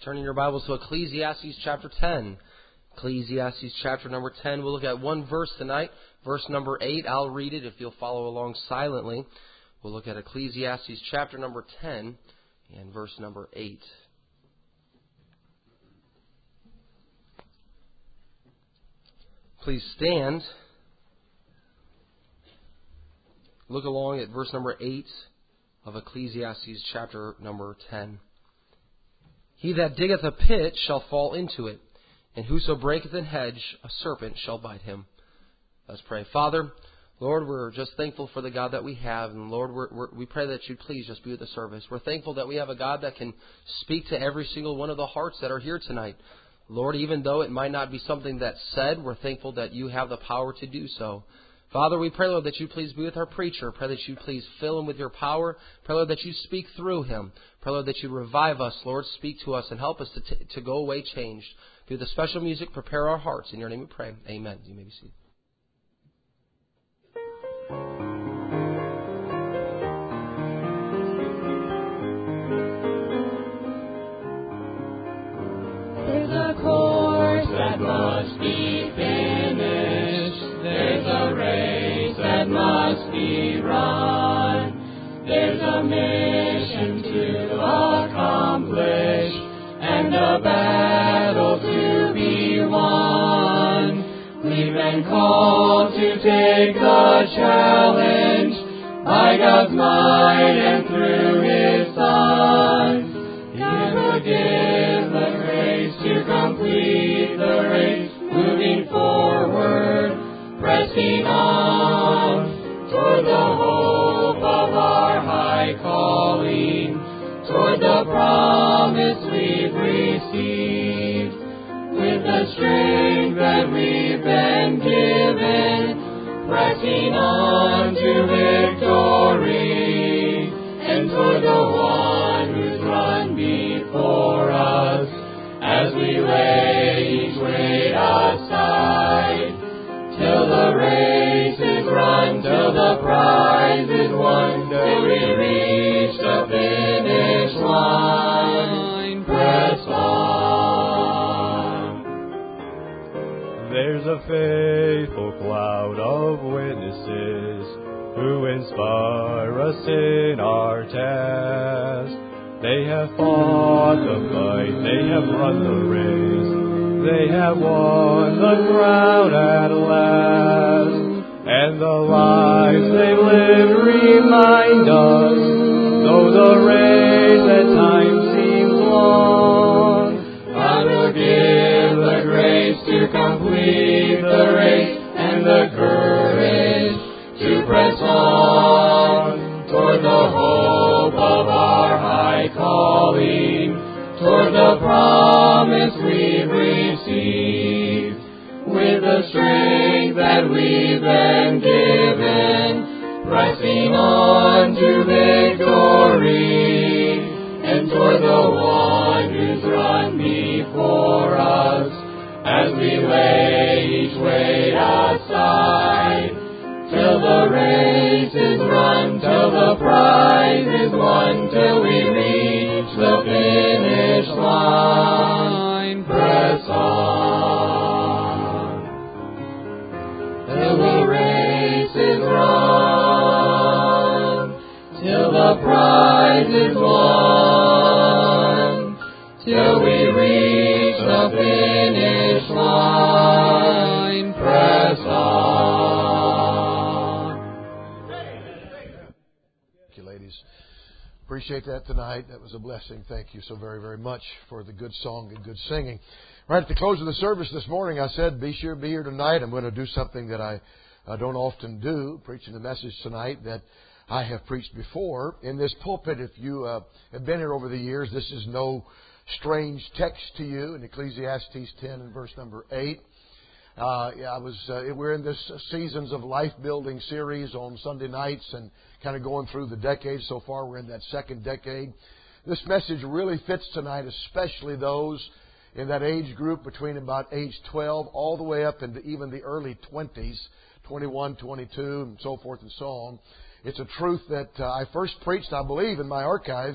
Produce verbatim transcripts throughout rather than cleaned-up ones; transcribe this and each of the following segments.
Turning your Bibles to Ecclesiastes chapter ten. Ecclesiastes chapter number ten. We'll look at one verse tonight. Verse number eight. I'll read it if you'll follow along silently. We'll look at Ecclesiastes chapter number ten and verse number eight. Please stand. Look along at verse number eight of Ecclesiastes chapter number ten. He that diggeth a pit shall fall into it, and whoso breaketh an hedge, a serpent shall bite him. Let's pray. Father, Lord, we're just thankful for the God that we have, and Lord, we're, we're, we pray that you please just be with the service. We're thankful that we have a God that can speak to every single one of the hearts that are here tonight. Lord, even though it might not be something that's said, we're thankful that you have the power to do so. Father, we pray, Lord, that you please be with our preacher. Pray that you please fill him with your power. Pray, Lord, that you speak through him. Pray, Lord, that you revive us. Lord, speak to us and help us to, t- to go away changed. Through the special music, prepare our hearts. In your name we pray. Amen. You may be seated. There's a course that must be finished. There's a race that must be run. There's a mission to accomplish and a battle to be won. We've been called to take the challenge by God's might and through His Son. Give, give the grace to complete the race, moving forward, pressing on toward the hope of our high calling, toward the promise we've received. With the strength that we've been given, pressing on to victory, and toward the one who's run before us, as we lay each weight aside. Till the race is run, till the prize is won, till we reach the finish line. Press on. There's a faithful cloud of witnesses who inspire us in our task. They have fought the fight, they have run the race, they have won the crown at last, and the lives they've lived remind us, though the race at times seems long, God will give the grace to complete the race and the courage to press on toward the hope of our high calling, toward the promise we've received. With the strength that we've been given, pressing on to victory, and toward the one who's run before us, as we lay each weight aside. Till the race is run, till the prize is won, till we reach the finish line. Press on. Till the race is run, till the prize is won, till we reach the finish line. Press on. Appreciate that tonight. That was a blessing. Thank you so very, very much for the good song and good singing. Right at the close of the service this morning, I said, be sure to be here tonight. I'm going to do something that I uh, don't often do, preaching the message tonight that I have preached before. In this pulpit, if you uh, have been here over the years, this is no strange text to you in Ecclesiastes ten and verse number eight. Uh, yeah, I was. Uh, we're in this Seasons of Life Building series on Sunday nights and kind of going through the decades. So far, we're in that second decade. This message really fits tonight, especially those in that age group between about age twelve all the way up into even the early twenties, twenty-one, twenty-two, and so forth and so on. It's a truth that uh, I first preached, I believe, in my archives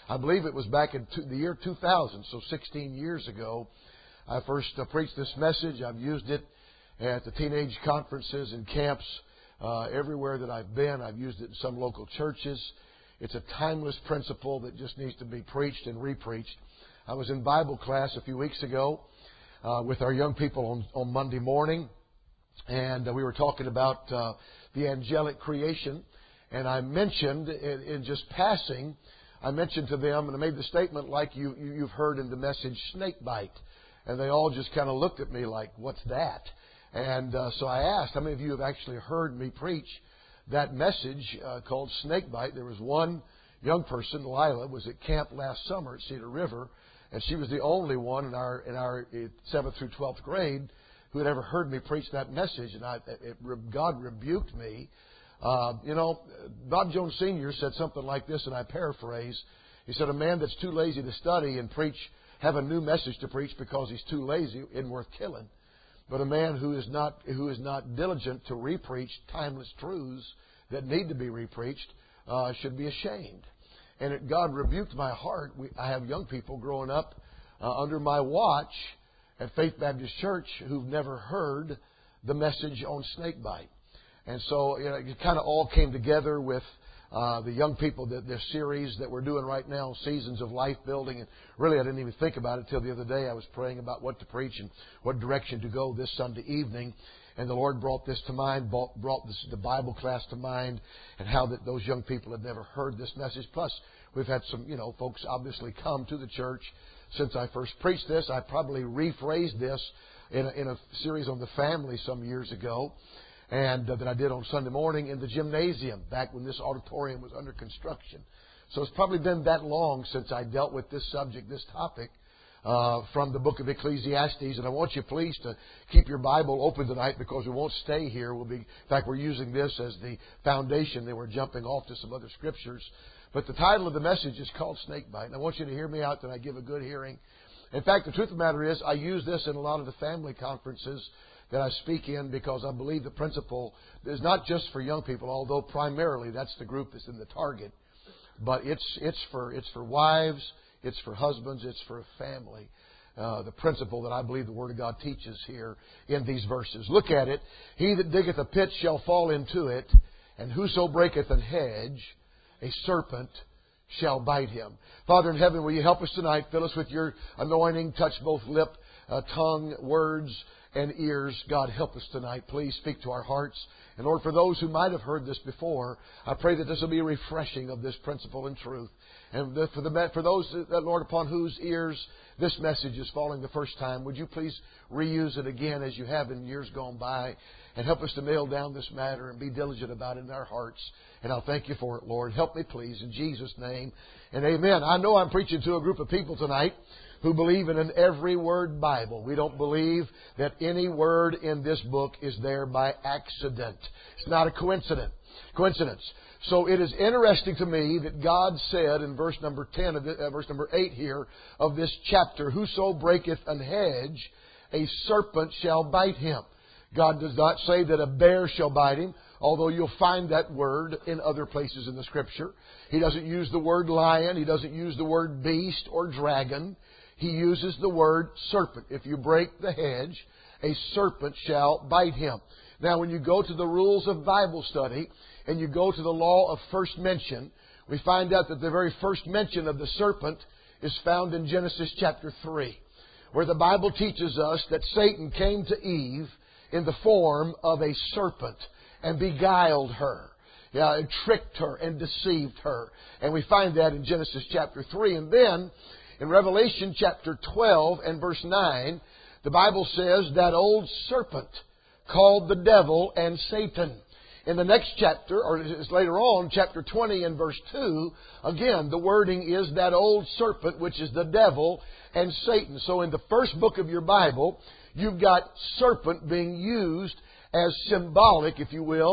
I believe it was back in two, the year two thousand, so sixteen years ago, I first uh, preached this message. I've used it at the teenage conferences and camps uh, everywhere that I've been. I've used it in some local churches. It's a timeless principle that just needs to be preached and repreached. I was in Bible class a few weeks ago uh, with our young people on, on Monday morning, and uh, we were talking about uh, the angelic creation. And I mentioned in, in just passing, I mentioned to them, and I made the statement like you, you, you've heard in the message, snake bite. And they all just kind of looked at me like, what's that? And uh, so I asked, how many of you have actually heard me preach that message uh, called snake bite? There was one young person, Lila, was at camp last summer at Cedar River, and she was the only one in our in our seventh through twelfth grade who had ever heard me preach that message. And I, it, God rebuked me. Uh, you know, Bob Jones Senior said something like this, and I paraphrase. He said, a man that's too lazy to study and preach, have a new message to preach because he's too lazy, isn't worth killing. But a man who is not who is not diligent to repreach timeless truths that need to be repreached uh, should be ashamed. And it, God rebuked my heart. We, I have young people growing up uh, under my watch at Faith Baptist Church who've never heard the message on snakebite. And so you know, it kind of all came together with uh, the young people, the, the series that we're doing right now, Seasons of Life Building. And really, I didn't even think about it till the other day. I was praying about what to preach and what direction to go this Sunday evening. And the Lord brought this to mind, brought, brought this, the Bible class to mind, and how that those young people had never heard this message. Plus, we've had some, you know, folks obviously come to the church since I first preached this. I probably rephrased this in a, in a series on the family some years ago, and uh, that I did on Sunday morning in the gymnasium back when this auditorium was under construction. So it's probably been that long since I dealt with this subject, this topic, uh, from the book of Ecclesiastes. And I want you please to keep your Bible open tonight because we won't stay here. We'll be, in fact, we're using this as the foundation. Then we're jumping off to some other scriptures. But the title of the message is called Snakebite. And I want you to hear me out that I give a good hearing. In fact, the truth of the matter is I use this in a lot of the family conferences that I speak in because I believe the principle is not just for young people, although primarily that's the group that's in the target. But it's it's for it's for wives, it's for husbands, it's for a family. Uh, the principle that I believe the Word of God teaches here in these verses. Look at it. He that diggeth a pit shall fall into it, and whoso breaketh an hedge, a serpent shall bite him. Father in heaven, will you help us tonight? Fill us with your anointing. Touch both lip, uh, tongue, words, and ears. God, help us tonight. Please speak to our hearts. And Lord, for those who might have heard this before, I pray that this will be a refreshing of this principle and truth. And for the for those that, Lord, upon whose ears this message is falling the first time, would you please reuse it again as you have in years gone by, and help us to nail down this matter and be diligent about it in our hearts. And I'll thank you for it, Lord. Help me, please, in Jesus' name. And amen. I know I'm preaching to a group of people tonight who believe in an every word Bible. We don't believe that any word in this book is there by accident. It's not a coincidence. Coincidence. So it is interesting to me that God said in verse number ten, of the, uh, verse number eight here of this chapter, "Whoso breaketh an hedge, a serpent shall bite him." God does not say that a bear shall bite him, although you'll find that word in other places in the Scripture. He doesn't use the word lion. He doesn't use the word beast or dragon. He uses the word serpent. If you break the hedge, a serpent shall bite him. Now, when you go to the rules of Bible study and you go to the law of first mention, we find out that the very first mention of the serpent is found in Genesis chapter three, where the Bible teaches us that Satan came to Eve in the form of a serpent and beguiled her. Yeah, and tricked her and deceived her. And we find that in Genesis chapter three. And then in Revelation chapter twelve and verse nine, the Bible says that old serpent called the devil and Satan. In the next chapter, or it's later on, chapter twenty and verse two, again, the wording is that old serpent, which is the devil and Satan. So in the first book of your Bible, you've got serpent being used as symbolic, if you will,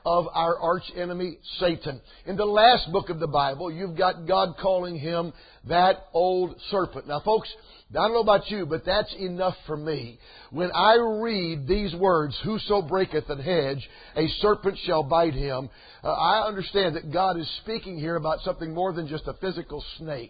of our arch enemy, Satan. In the last book of the Bible, you've got God calling him that old serpent. Now, folks, I don't know about you, but that's enough for me. When I read these words, whoso breaketh an hedge, a serpent shall bite him, uh, I understand that God is speaking here about something more than just a physical snake.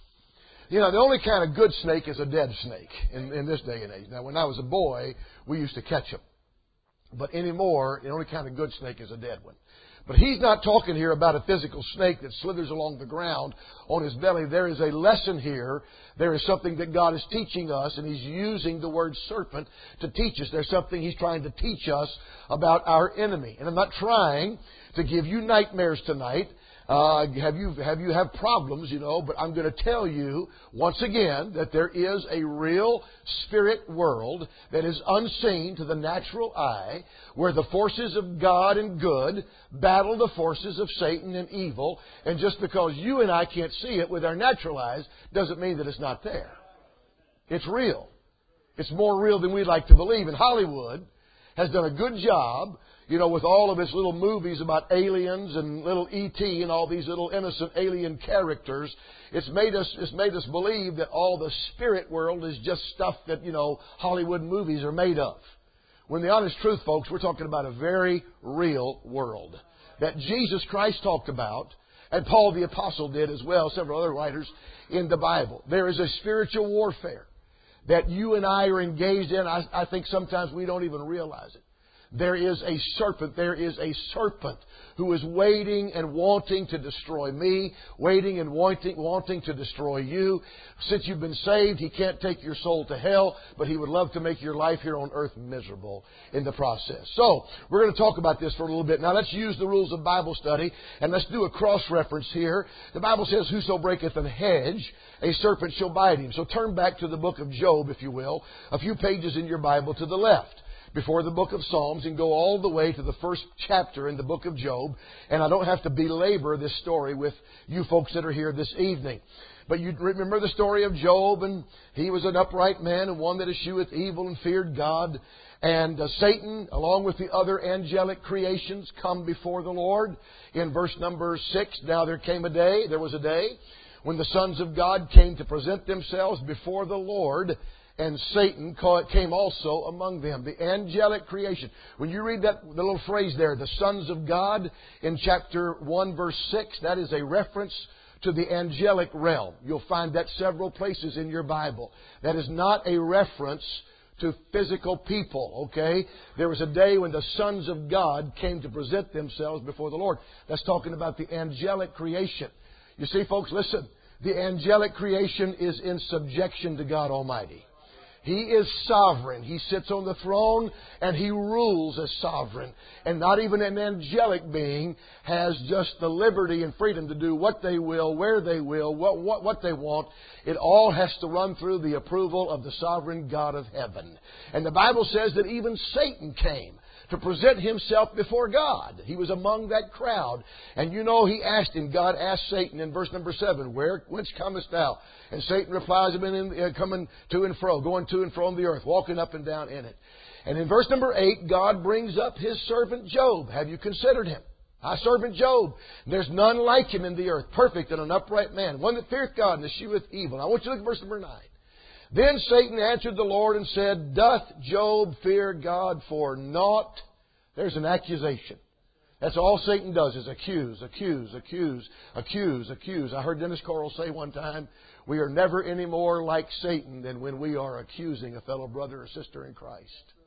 You know, the only kind of good snake is a dead snake in, in this day and age. Now, when I was a boy, we used to catch them. But anymore, the only kind of good snake is a dead one. But he's not talking here about a physical snake that slithers along the ground on his belly. There is a lesson here. There is something that God is teaching us, and He's using the word serpent to teach us. There's something He's trying to teach us about our enemy. And I'm not trying to give you nightmares tonight. Uh, have you have you have problems, you know, but I'm going to tell you once again that there is a real spirit world that is unseen to the natural eye, where the forces of God and good battle the forces of Satan and evil, and just because you and I can't see it with our natural eyes doesn't mean that it's not there. It's real. It's more real than we'd like to believe. And Hollywood has done a good job, you know, with all of its little movies about aliens and little E T and all these little innocent alien characters. It's made us, it's made us believe that all the spirit world is just stuff that, you know, Hollywood movies are made of. When the honest truth, folks, we're talking about a very real world that Jesus Christ talked about, and Paul the Apostle did as well, several other writers in the Bible. There is a spiritual warfare that you and I are engaged in. I, I think sometimes we don't even realize it. There is a serpent. There is a serpent who is waiting and wanting to destroy me, waiting and wanting, wanting to destroy you. Since you've been saved, he can't take your soul to hell, but he would love to make your life here on earth miserable in the process. So, we're going to talk about this for a little bit. Now, let's use the rules of Bible study, and let's do a cross-reference here. The Bible says, whoso breaketh an hedge, a serpent shall bite him. So turn back to the book of Job, if you will, a few pages in your Bible to the left, before the book of Psalms, and go all the way to the first chapter in the book of Job. And I don't have to belabor this story with you folks that are here this evening. But you remember the story of Job, and he was an upright man and one that escheweth evil and feared God. And uh, Satan, along with the other angelic creations, come before the Lord. In verse number six, now there came a day, there was a day, when the sons of God came to present themselves before the Lord, and Satan came also among them. The angelic creation. When you read that the little phrase there, the sons of God, in chapter one, verse six, that is a reference to the angelic realm. You'll find that several places in your Bible. That is not a reference to physical people, okay? There was a day when the sons of God came to present themselves before the Lord. That's talking about the angelic creation. You see, folks, listen. The angelic creation is in subjection to God Almighty. He is sovereign. He sits on the throne and He rules as sovereign. And not even an angelic being has just the liberty and freedom to do what they will, where they will, what, what, what they want. It all has to run through the approval of the sovereign God of heaven. And the Bible says that even Satan came to present himself before God. He was among that crowd. And you know, he asked him, God asked Satan in verse number seven, Where, whence comest thou? And Satan replies, I've been in, uh, coming to and fro, going to and fro on the earth, walking up and down in it. And in verse number eight, God brings up His servant Job. Have you considered him? Our servant Job. There's none like him in the earth, perfect and an upright man, one that feareth God and escheweth evil. Now I want you to look at verse number nine. Then Satan answered the Lord and said, Doth Job fear God for naught? There's an accusation. That's all Satan does is accuse, accuse, accuse, accuse, accuse. I heard Dennis Coral say one time, we are never any more like Satan than when we are accusing a fellow brother or sister in Christ.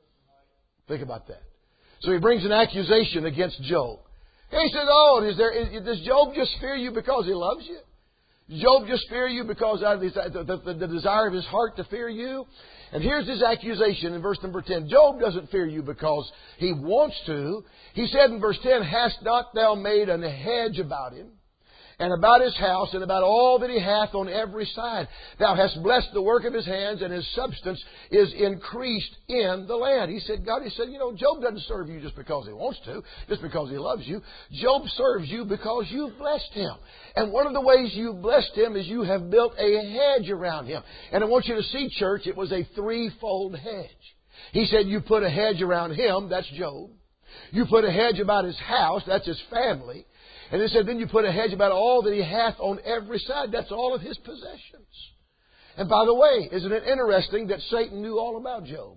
Think about that. So he brings an accusation against Job. He says, oh, is there, is, does Job just fear you because he loves you? Job just fear you because of the, the, the, the desire of his heart to fear you? And here's his accusation in verse number ten. Job doesn't fear you because he wants to. He said in verse ten, Hast not thou made an hedge about him, and about his house, and about all that he hath on every side? Thou hast blessed the work of his hands, and his substance is increased in the land. He said, God, he said, you know, Job doesn't serve you just because he wants to, just because he loves you. Job serves you because you've blessed him. And one of the ways you've blessed him is you have built a hedge around him. And I want you to see, church, it was a threefold hedge. He said, you put a hedge around him, that's Job. You put a hedge about his house, that's his family. And it said, then you put a hedge about all that he hath on every side. That's all of his possessions. And by the way, isn't it interesting that Satan knew all about Job?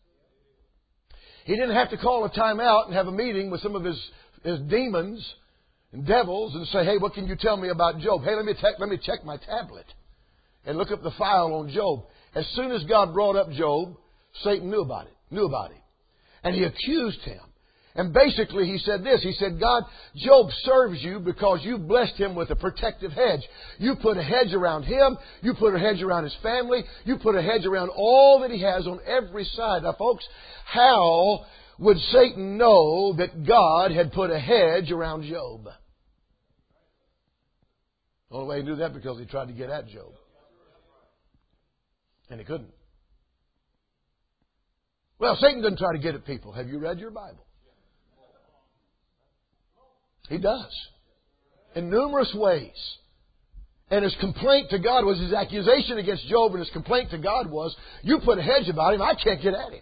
He didn't have to call a time out and have a meeting with some of his, his demons and devils and say, hey, what can you tell me about Job? Hey, let me, te- let me check my tablet and look up the file on Job. As soon as God brought up Job, Satan knew about it, knew about him. And he accused him. And basically he said this, he said, God, Job serves you because you blessed him with a protective hedge. You put a hedge around him, you put a hedge around his family, you put a hedge around all that he has on every side. Now folks, how would Satan know that God had put a hedge around Job? The only way he knew that because he tried to get at Job. And he couldn't. Well, Satan doesn't try to get at people. Have you read your Bible? He does. In numerous ways. And his complaint to God was, his accusation against Job and his complaint to God was, you put a hedge about him, I can't get at him.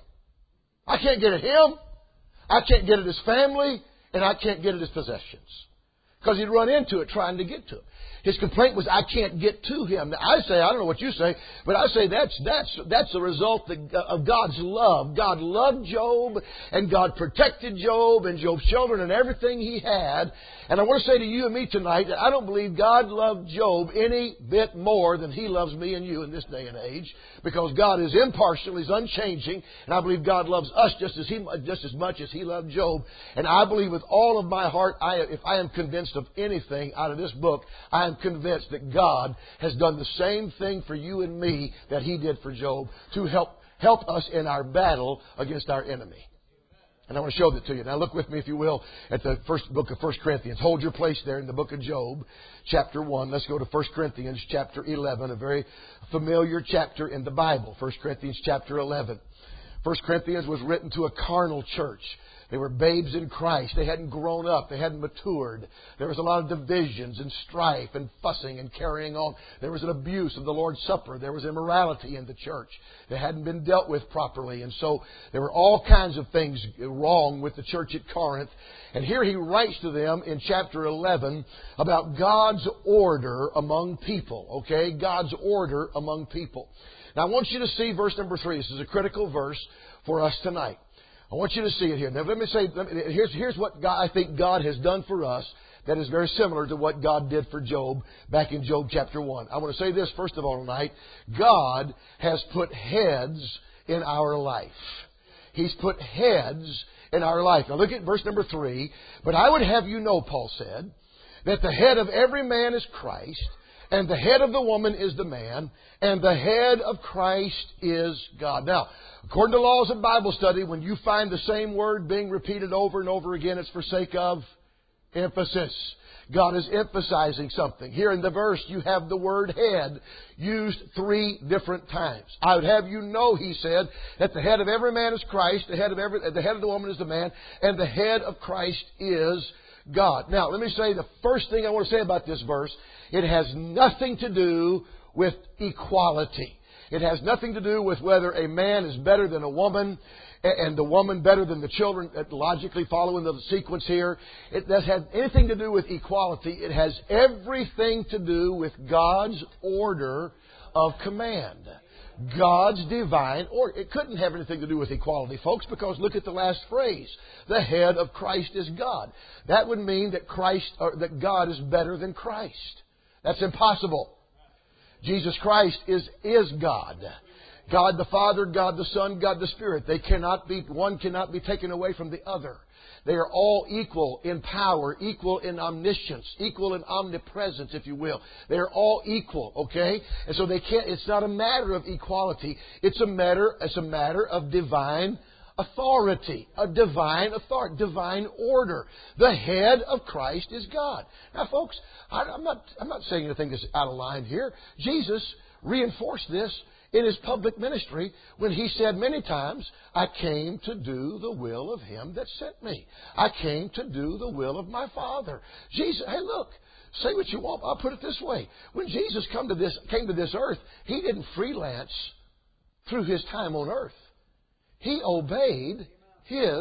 I can't get at him. I can't get at his family. And I can't get at his possessions. Because he'd run into it trying to get to it. His complaint was, I can't get to him. Now, I say, I don't know what you say, but I say that's that's that's a result of God's love. God loved Job, and God protected Job and Job's children and everything he had. And I want to say to you and me tonight that I don't believe God loved Job any bit more than He loves me and you in this day and age, because God is impartial, He's unchanging, and I believe God loves us just as He just as much as He loved Job. And I believe with all of my heart, I, if I am convinced of anything out of this book, I am convinced that God has done the same thing for you and me that He did for Job to help help us in our battle against our enemy. And I want to show that to you. Now look with me, if you will, at the first book of First Corinthians. Hold your place there in the book of Job, chapter one. Let's go to First Corinthians chapter eleven, a very familiar chapter in the Bible. First Corinthians chapter eleven. First Corinthians was written to a carnal church. They were babes in Christ. They hadn't grown up. They hadn't matured. There was a lot of divisions and strife and fussing and carrying on. There was an abuse of the Lord's Supper. There was immorality in the church that hadn't been dealt with properly. And so there were all kinds of things wrong with the church at Corinth. And here he writes to them in chapter eleven about God's order among people. Okay? God's order among people. Now I want you to see verse number three. This is a critical verse for us tonight. I want you to see it here. Now let me say, let me, here's, here's what God, I think God has done for us that is very similar to what God did for Job back in Job chapter one. I want to say this first of all tonight. God has put heads in our life. He's put heads in our life. Now look at verse number three. But I would have you know, Paul said, that the head of every man is Christ, and the head of the woman is the man, and the head of Christ is God. Now, according to laws of Bible study, when you find the same word being repeated over and over again, it's for sake of emphasis. God is emphasizing something. Here in the verse, you have the word head used three different times. I would have you know, he said, that the head of every man is Christ, the head of every, the head of the woman is the man, and the head of Christ is God. Now, let me say the first thing I want to say about this verse, it has nothing to do with equality. It has nothing to do with whether a man is better than a woman and the woman better than the children, logically following the sequence here. It doesn't have anything to do with equality. It has everything to do with God's order of command. God's divine order. It couldn't have anything to do with equality, folks, because look at the last phrase. The head of Christ is God. That would mean that Christ, or that God is better than Christ. That's impossible. Jesus Christ is, is God. God the Father, God the Son, God the Spirit. They cannot be, one cannot be taken away from the other. They are all equal in power, equal in omniscience, equal in omnipresence, if you will. They are all equal, okay? And so they can't, it's not a matter of equality. It's a matter, it's a matter of divine authority, a divine authority, divine order. The head of Christ is God. Now, folks, I, I'm not, I'm not saying anything that's out of line here. Jesus reinforced this in His public ministry when He said many times, I came to do the will of Him that sent me. I came to do the will of my Father. Jesus, hey, look, say what you want. I'll put it this way. When Jesus come to this, came to this earth, He didn't freelance through His time on earth. He obeyed His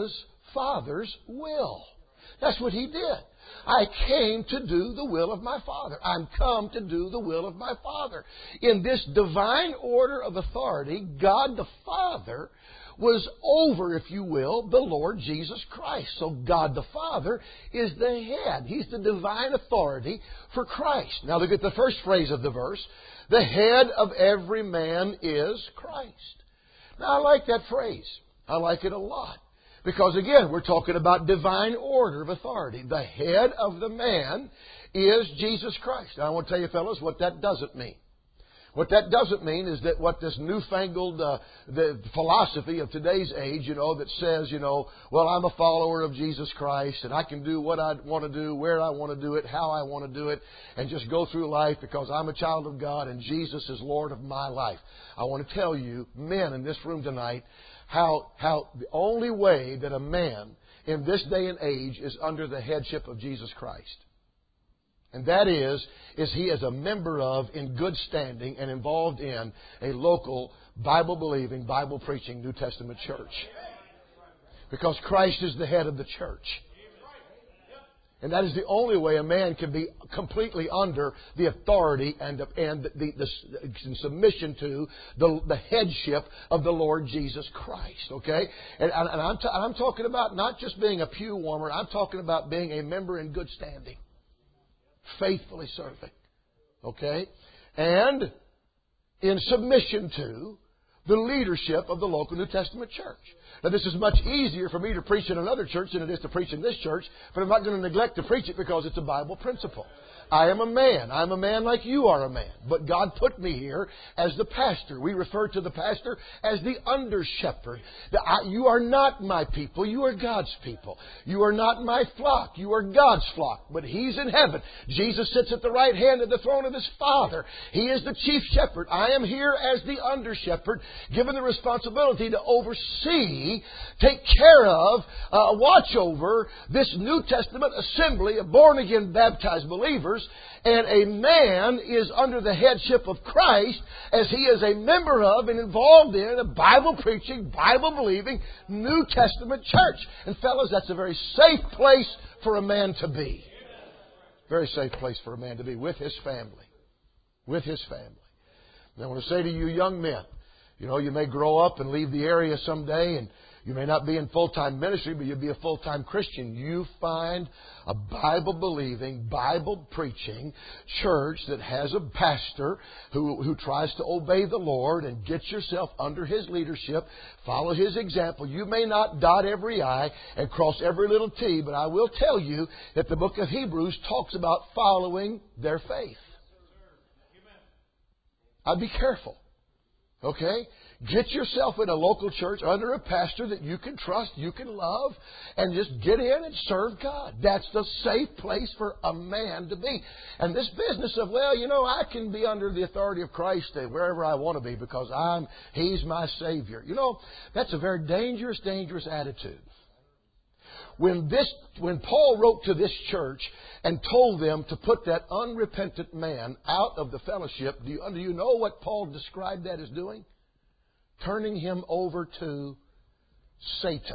Father's will. That's what He did. I came to do the will of my Father. I'm come to do the will of my Father. In this divine order of authority, God the Father was over, if you will, the Lord Jesus Christ. So God the Father is the head. He's the divine authority for Christ. Now look at the first phrase of the verse. The head of every man is Christ. Now I like that phrase. I like it a lot. Because again, we're talking about divine order of authority. The head of the man is Jesus Christ. Now I want to tell you fellows what that doesn't mean. What that doesn't mean is that what this newfangled uh, the philosophy of today's age, you know, that says, you know, well, I'm a follower of Jesus Christ and I can do what I want to do, where I want to do it, how I want to do it, and just go through life because I'm a child of God and Jesus is Lord of my life. I want to tell you, men in this room tonight, how how the only way that a man in this day and age is under the headship of Jesus Christ. And that is, is he is a member of, in good standing, and involved in a local Bible-believing, Bible-preaching New Testament church. Because Christ is the head of the church. And that is the only way a man can be completely under the authority and, and the, the, the submission to the, the headship of the Lord Jesus Christ. Okay? And, and I'm, t- I'm talking about not just being a pew warmer. I'm talking about being a member in good standing. Faithfully serving. Okay? And in submission to the leadership of the local New Testament church. Now, this is much easier for me to preach in another church than it is to preach in this church, but I'm not going to neglect to preach it because it's a Bible principle. I am a man. I'm a man like you are a man. But God put me here as the pastor. We refer to the pastor as the under-shepherd. You are not my people. You are God's people. You are not my flock. You are God's flock. But He's in heaven. Jesus sits at the right hand of the throne of His Father. He is the chief shepherd. I am here as the under-shepherd, given the responsibility to oversee, take care of, uh, watch over this New Testament assembly of born-again baptized believers. And a man is under the headship of Christ as he is a member of and involved in a Bible-preaching, Bible-believing New Testament church. And fellas, that's a very safe place for a man to be. Very safe place for a man to be with his family. With his family. And I want to say to you young men, you know, you may grow up and leave the area someday and you may not be in full-time ministry, but you'll be a full-time Christian. You find a Bible-believing, Bible-preaching church that has a pastor who, who tries to obey the Lord and get yourself under his leadership. Follow his example. You may not dot every I and cross every little T, but I will tell you that the book of Hebrews talks about following their faith. I'd be careful. Okay? Get yourself in a local church under a pastor that you can trust, you can love, and just get in and serve God. That's the safe place for a man to be. And this business of, well, you know, I can be under the authority of Christ wherever I want to be because I'm He's my Savior. You know, that's a very dangerous, dangerous attitude. When this, when Paul wrote to this church and told them to put that unrepentant man out of the fellowship, do you, do you know what Paul described that as doing? Turning him over to Satan.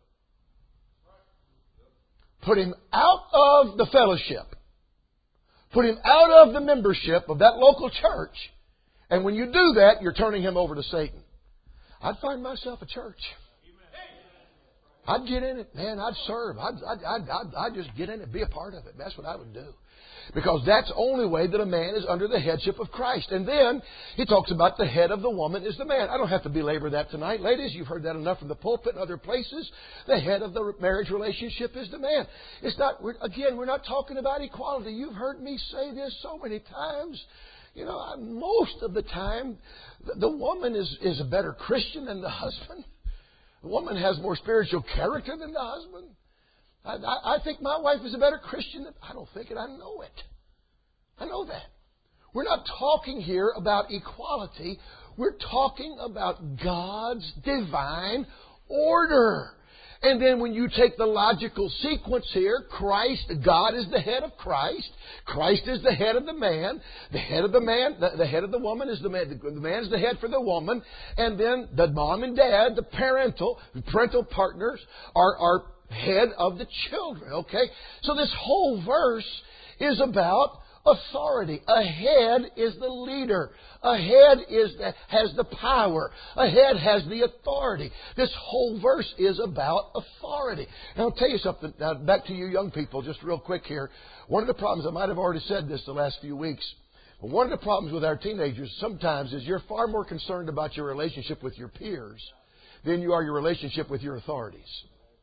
Put him out of the fellowship. Put him out of the membership of that local church. And when you do that, you're turning him over to Satan. I'd find myself a church. I'd get in it, man. I'd serve. I'd, I'd, I'd, I'd, I'd just get in it, be a part of it. That's what I would do. Because that's the only way that a man is under the headship of Christ. And then he talks about the head of the woman is the man. I don't have to belabor that tonight. Ladies, you've heard that enough from the pulpit and other places. The head of the marriage relationship is the man. It's not, we're, again, we're not talking about equality. You've heard me say this so many times. You know, I, most of the time, the, the woman is, is a better Christian than the husband. The woman has more spiritual character than the husband. I, I, I think my wife is a better Christian than... I don't think it. I know it. I know that. We're not talking here about equality. We're talking about God's divine order. And then when you take the logical sequence here, Christ, God is the head of Christ. Christ is the head of the man. The head of the man, the, the head of the woman is the man. The, the man is the head for the woman. And then the mom and dad, the parental, the parental partners are, are head of the children. Okay? So this whole verse is about authority. A head is the leader. A head is the, has the power. A head has the authority. This whole verse is about authority. And I'll tell you something. Now, back to you young people, just real quick here. One of the problems, I might have already said this the last few weeks, but one of the problems with our teenagers sometimes is you're far more concerned about your relationship with your peers than you are your relationship with your authorities.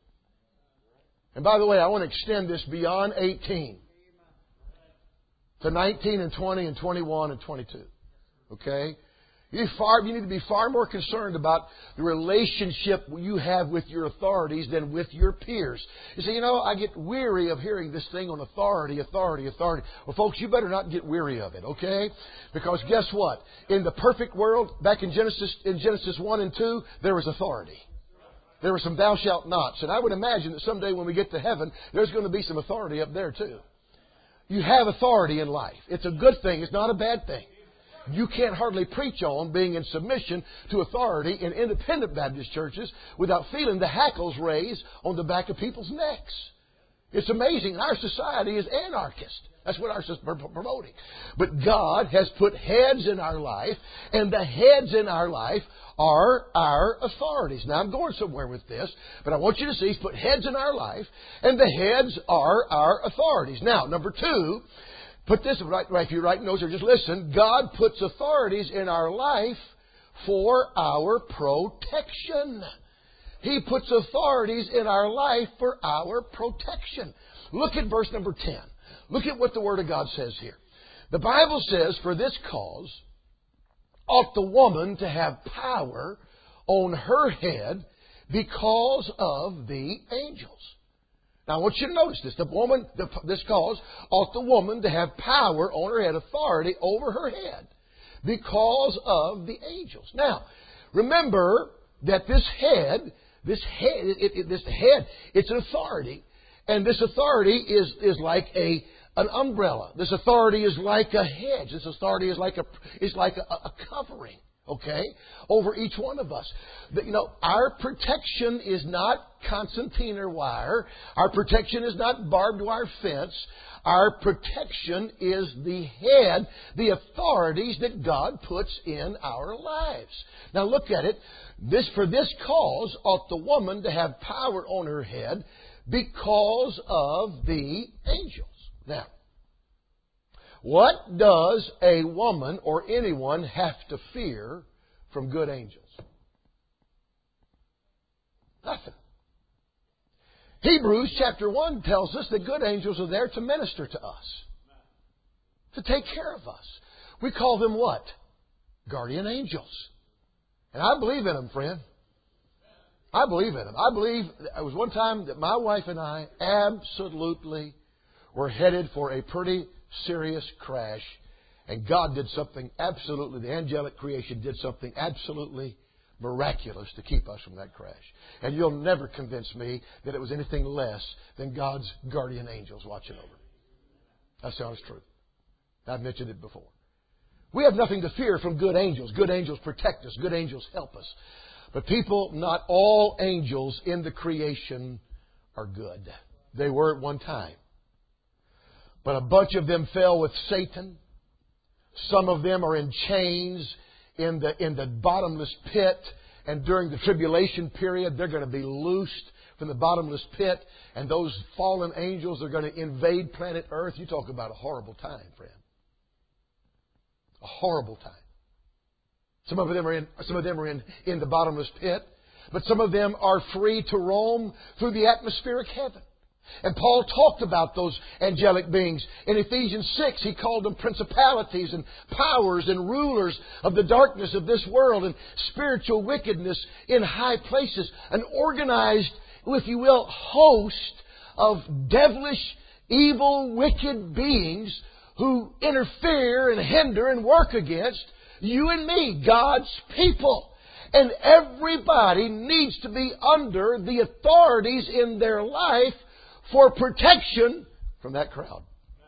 And by the way, I want to extend this beyond eighteen. To nineteen and twenty and twenty-one and twenty-two. Okay? You need, far, you need to be far more concerned about the relationship you have with your authorities than with your peers. You say, you know, I get weary of hearing this thing on authority, authority, authority. Well, folks, you better not get weary of it, okay? Because guess what? In the perfect world, back in Genesis, in Genesis one and two, there was authority. There were some thou shalt nots. And I would imagine that someday when we get to heaven, there's going to be some authority up there too. You have authority in life. It's a good thing. It's not a bad thing. You can't hardly preach on being in submission to authority in independent Baptist churches without feeling the hackles raise on the back of people's necks. It's amazing. Our society is anarchist. That's what we're promoting. But God has put heads in our life, and the heads in our life are our authorities. Now, I'm going somewhere with this, but I want you to see He's put heads in our life, and the heads are our authorities. Now, number two, put this right, right if you're writing notes or just listen. God puts authorities in our life for our protection. He puts authorities in our life for our protection. Look at verse number ten. Look at what the Word of God says here. The Bible says, for this cause ought the woman to have power on her head because of the angels. Now I want you to notice this. The woman, the, this cause ought the woman to have power on her head, authority over her head because of the angels. Now, remember that this head, this head, it, it, this head, it's an authority. And this authority is, is like a, an umbrella. This authority is like a hedge. This authority is like a, is like a, a covering, okay, over each one of us. But, you know, our protection is not concertina wire. Our protection is not barbed wire fence. Our protection is the head, the authorities that God puts in our lives. Now look at it. This, for this cause ought the woman to have power on her head because of the angels. Now, what does a woman or anyone have to fear from good angels? Nothing. Hebrews chapter one tells us that good angels are there to minister to us, to take care of us. We call them what? Guardian angels. And I believe in them, friend. I believe in them. I believe it was one time that my wife and I absolutely were headed for a pretty serious crash. And God did something absolutely, the angelic creation did something absolutely miraculous to keep us from that crash. And you'll never convince me that it was anything less than God's guardian angels watching over me. That's the honest truth. I've mentioned it before. We have nothing to fear from good angels. Good angels protect us. Good angels help us. But people, not all angels in the creation are good. They were at one time. But a bunch of them fell with Satan. Some of them are in chains in the, in the bottomless pit. And during the tribulation period, they're going to be loosed from the bottomless pit. And those fallen angels are going to invade planet Earth. You talk about a horrible time, friend. A horrible time. Some of them are in, some of them are in, in the bottomless pit. But some of them are free to roam through the atmospheric heaven. And Paul talked about those angelic beings. In Ephesians six, he called them principalities and powers and rulers of the darkness of this world and spiritual wickedness in high places. An organized, if you will, host of devilish, evil, wicked beings who interfere and hinder and work against you and me, God's people. And everybody needs to be under the authorities in their life for protection from that crowd.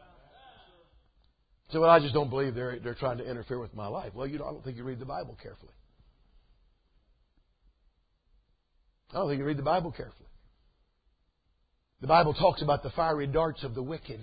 So, well, I just don't believe they're, they're trying to interfere with my life. Well, you don't, I don't think you read the Bible carefully. I don't think you read the Bible carefully. The Bible talks about the fiery darts of the wicked.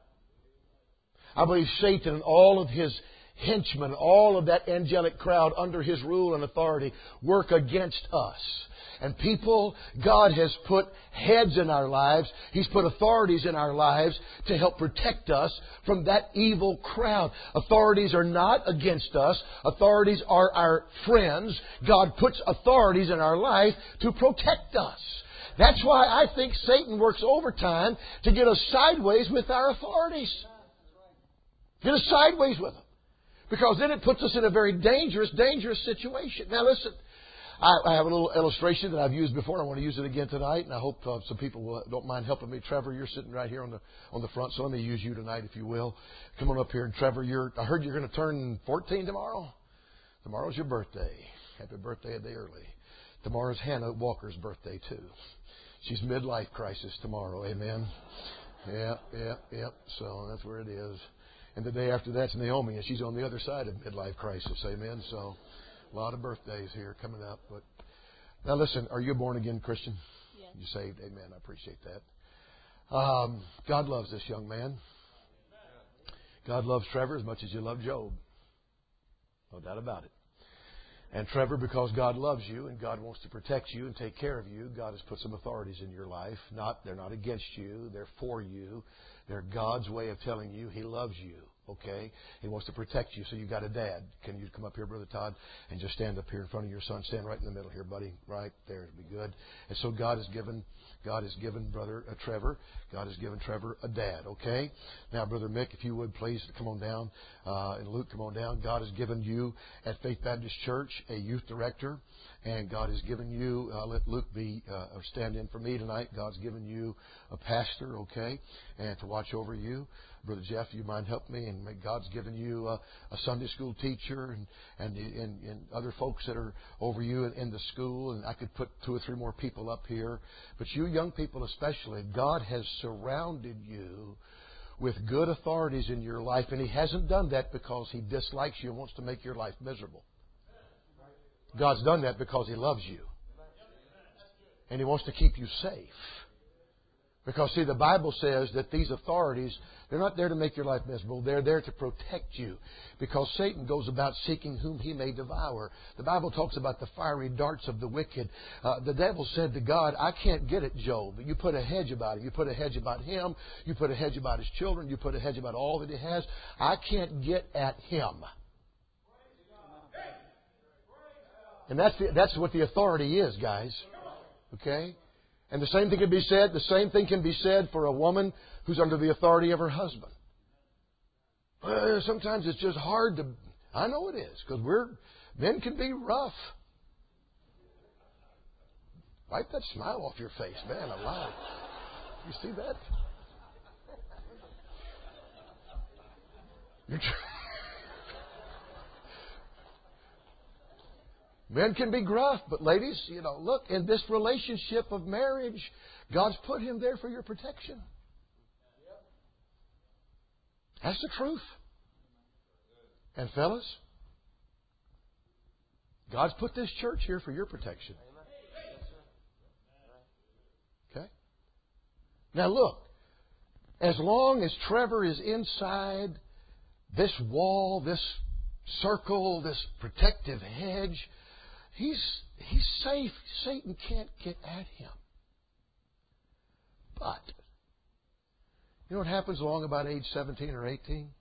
I believe Satan and all of his henchmen, all of that angelic crowd under his rule and authority work against us. And people, God has put heads in our lives. He's put authorities in our lives to help protect us from that evil crowd. Authorities are not against us. Authorities are our friends. God puts authorities in our life to protect us. That's why I think Satan works overtime to get us sideways with our authorities. Get us sideways with them. Because then it puts us in a very dangerous, dangerous situation. Now listen, I, I have a little illustration that I've used before, and I want to use it again tonight, and I hope uh, some people will, don't mind helping me. Trevor, you're sitting right here on the on the front, so let me use you tonight, if you will. Come on up here, and Trevor, you're. I heard you're going to turn fourteen tomorrow. Tomorrow's your birthday. Happy birthday a day early. Tomorrow's Hannah Walker's birthday too. She's midlife crisis tomorrow. Amen. Yeah, yeah, yeah. So that's where it is. And the day after that's Naomi, and she's on the other side of midlife crisis. Amen. So a lot of birthdays here coming up. But now listen, are you a born again Christian? Yes. You saved? Amen. I appreciate that. Um, God loves this young man. God loves Trevor as much as you love Job. No doubt about it. And Trevor, because God loves you and God wants to protect you and take care of you, God has put some authorities in your life. Not, they're not against you. They're for you. They're God's way of telling you He loves you. Okay? He wants to protect you. So you got a dad. Can you come up here, Brother Todd, and just stand up here in front of your son? Stand right in the middle here, buddy. Right there. It'll be good. And so God has given, God has given Brother uh, Trevor, God has given Trevor a dad. Okay? Now, Brother Mick, if you would please come on down. Uh, and Luke, come on down. God has given you at Faith Baptist Church a youth director. And God has given you, uh, let Luke be, uh, or stand in for me tonight. God's given you a pastor, okay, and to watch over you. Brother Jeff, you mind help me? And God's given you uh, a Sunday school teacher and, and and and other folks that are over you in, in the school. And I could put two or three more people up here. But you young people especially, God has surrounded you with good authorities in your life. And He hasn't done that because He dislikes you and wants to make your life miserable. God's done that because He loves you. And He wants to keep you safe. Because, see, the Bible says that these authorities, they're not there to make your life miserable. They're there to protect you. Because Satan goes about seeking whom he may devour. The Bible talks about the fiery darts of the wicked. Uh, the devil said to God, I can't get at Job. You put a hedge about him. You put a hedge about him. You put a hedge about his children. You put a hedge about all that he has. I can't get at him. And that's the, that's what the authority is, guys. Okay? And the same thing can be said, the same thing can be said for a woman who's under the authority of her husband. Uh, sometimes it's just hard to, I know it is, because we're, men can be rough. Wipe that smile off your face, man, alive. You see that? You're trying. Men can be gruff, but ladies, you know, look, in this relationship of marriage, God's put him there for your protection. That's the truth. And fellas, God's put this church here for your protection. Okay? Now look, as long as Trevor is inside this wall, this circle, this protective hedge, He's he's safe. Satan can't get at him. But, you know what happens along about age seventeen or eighteen?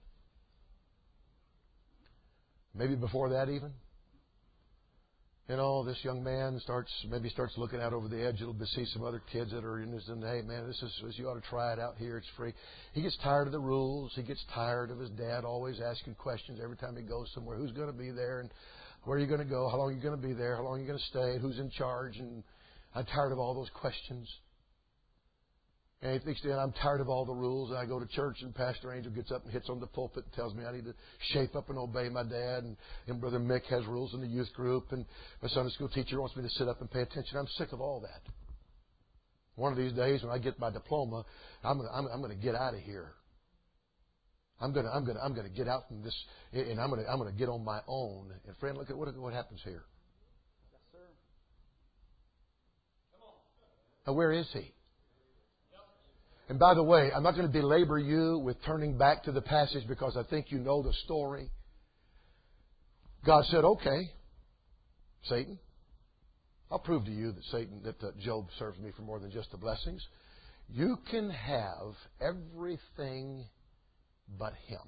Maybe before that even. You know, this young man starts, maybe starts looking out over the edge a little bit, see some other kids that are in this, and hey, man, this is, you ought to try it out here. It's free. He gets tired of the rules. He gets tired of his dad always asking questions every time he goes somewhere. Who's going to be there? And where are you going to go? How long are you going to be there? How long are you going to stay? Who's in charge? And I'm tired of all those questions. And he thinks, I'm tired of all the rules. And I go to church and Pastor Angel gets up and hits on the pulpit and tells me I need to shape up and obey my dad. And, and Brother Mick has rules in the youth group. And my Sunday school teacher wants me to sit up and pay attention. I'm sick of all that. One of these days when I get my diploma, I'm going to, I'm, I'm going to get out of here. I'm going to, I'm going to, I'm going to get out from this, and I'm going to, I'm going to get on my own. And friend, look at what, what happens here. Yes, sir. Now, where is he? And by the way, I'm not going to belabor you with turning back to the passage because I think you know the story. God said, okay, Satan, I'll prove to you that Satan, that uh, Job serves me for more than just the blessings. You can have everything but him.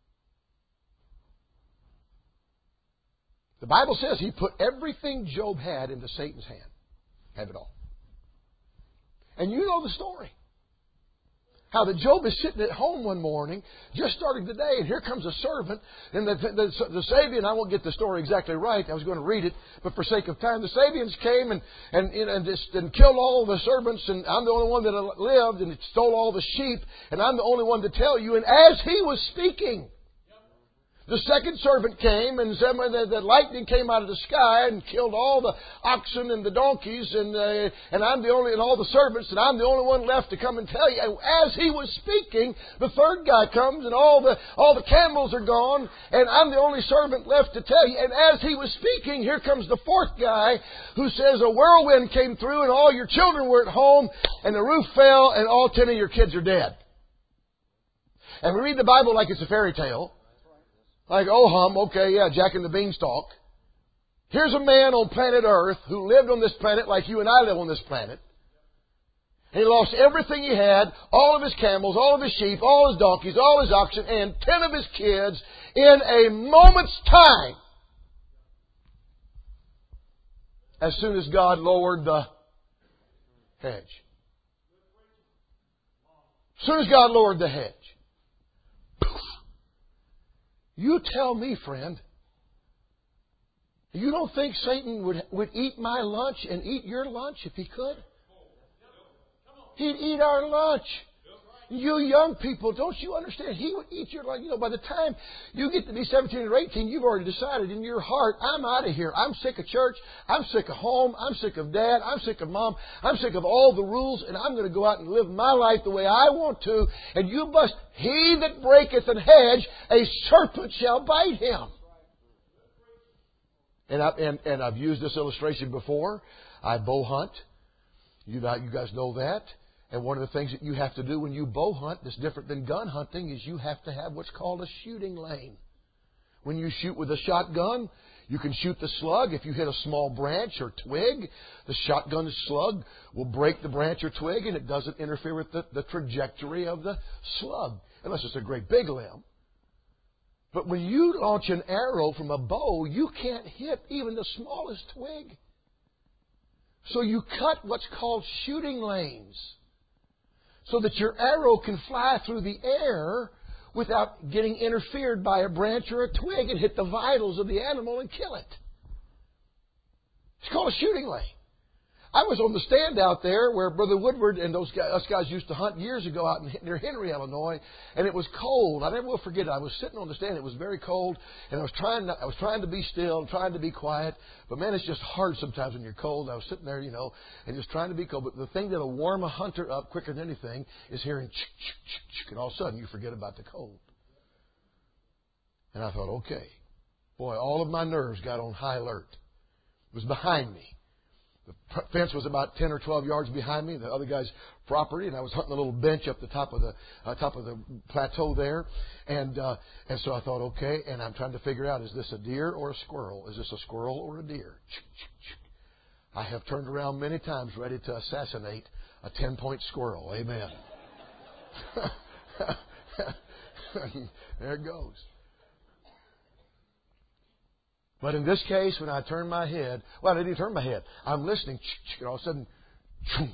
The Bible says He put everything Job had into Satan's hand. Have it all. And you know the story. How that Job is sitting at home one morning, just starting the day, and here comes a servant, and the, the, the Sabian, I won't get the story exactly right, I was going to read it, but for sake of time, the Sabians came and, and, and, just, and killed all the servants, and I'm the only one that lived, and stole all the sheep, and I'm the only one to tell you. And as he was speaking, the second servant came, and the, the lightning came out of the sky and killed all the oxen and the donkeys, and uh, and I'm the only, and all the servants, and I'm the only one left to come and tell you. And as he was speaking, the third guy comes, and all the all the camels are gone, and I'm the only servant left to tell you. And as he was speaking, here comes the fourth guy, who says a whirlwind came through, and all your children were at home, and the roof fell, and all ten of your kids are dead. And we read the Bible like it's a fairy tale. Like, oh hum, okay, yeah, Jack and the Beanstalk. Here's a man on planet Earth who lived on this planet like you and I live on this planet. And he lost everything he had, all of his camels, all of his sheep, all his donkeys, all his oxen, and ten of his kids in a moment's time. As soon as God lowered the hedge. As soon as God lowered the hedge. You tell me, friend, you don't think Satan would, would eat my lunch and eat your lunch if he could? He'd eat our lunch. You young people, don't you understand? He would eat your lunch. You know, by the time you get to be seventeen or eighteen, you've already decided in your heart, I'm out of here. I'm sick of church. I'm sick of home. I'm sick of dad. I'm sick of mom. I'm sick of all the rules, and I'm going to go out and live my life the way I want to. And you must, he that breaketh an hedge, a serpent shall bite him. And, I, and, and I've used this illustration before. I bow hunt. You, you guys know that. And one of the things that you have to do when you bow hunt that's different than gun hunting is you have to have what's called a shooting lane. When you shoot with a shotgun, you can shoot the slug. If you hit a small branch or twig, the shotgun slug will break the branch or twig, and it doesn't interfere with the, the trajectory of the slug, unless it's a great big limb. But when you launch an arrow from a bow, you can't hit even the smallest twig. So you cut what's called shooting lanes, so that your arrow can fly through the air without getting interfered by a branch or a twig and hit the vitals of the animal and kill it. It's called a shooting lane. I was on the stand out there where Brother Woodward and those guys, us guys used to hunt years ago out in, near Henry, Illinois, and it was cold. I never will forget it. I was sitting on the stand. It was very cold, and I was trying to, I was trying to be still and trying to be quiet. But man, it's just hard sometimes when you're cold. I was sitting there, you know, and just trying to be cold. But the thing that'll warm a hunter up quicker than anything is hearing chick, chick, chick, chick, and all of a sudden you forget about the cold. And I thought, okay, boy, all of my nerves got on high alert. It was behind me. The fence was about ten or twelve yards behind me, the other guy's property, and I was hunting a little bench up the top of the uh, top of the plateau there, and uh, and so I thought, okay, and I'm trying to figure out, is this a deer or a squirrel? Is this a squirrel or a deer? I have turned around many times ready to assassinate a ten-point squirrel. Amen. There it goes. But in this case, when I turned my head, well, I didn't turn my head. I'm listening, and all of a sudden, chunk.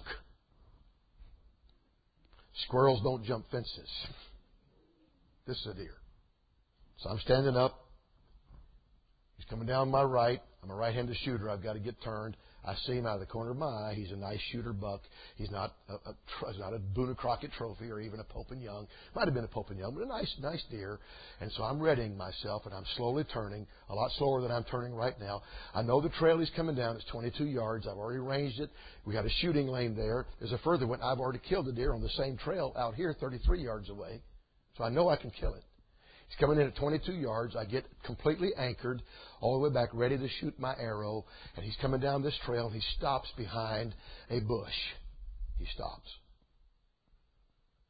Squirrels don't jump fences. This is a deer. So I'm standing up. He's coming down my right. I'm a right-handed shooter. I've got to get turned. I see him out of the corner of my eye. He's a nice shooter buck. He's not a, a, he's not a Boone and Crockett trophy or even a Pope and Young. Might have been a Pope and Young, but a nice, nice deer. And so I'm readying myself, and I'm slowly turning, a lot slower than I'm turning right now. I know the trail he's coming down. It's twenty-two yards. I've already ranged it. We got a shooting lane there. There's a further one. I've already killed a deer on the same trail out here, thirty-three yards away. So I know I can kill it. He's coming in at twenty-two yards. I get completely anchored all the way back, ready to shoot my arrow. And he's coming down this trail, and he stops behind a bush. He stops.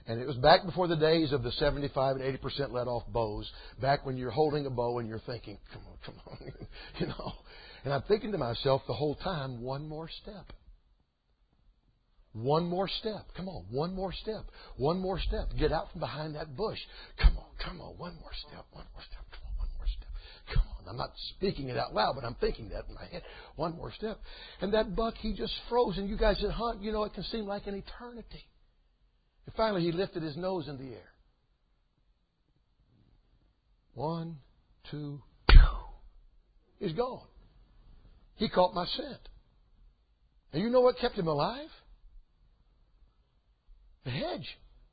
And it was back before the days of the seventy-five and eighty percent let off bows. Back when you're holding a bow and you're thinking, come on, come on, you know. And I'm thinking to myself the whole time, one more step. One more step. Come on, one more step. One more step. Get out from behind that bush. Come on, come on, one more step, one more step. Come on, one more step. Come on. I'm not speaking it out loud, but I'm thinking that in my head. One more step. And that buck, he just froze. And you guys that hunt, you know, it can seem like an eternity. And finally, he lifted his nose in the air. One, two, he's gone. He caught my scent. And you know what kept him alive? The hedge.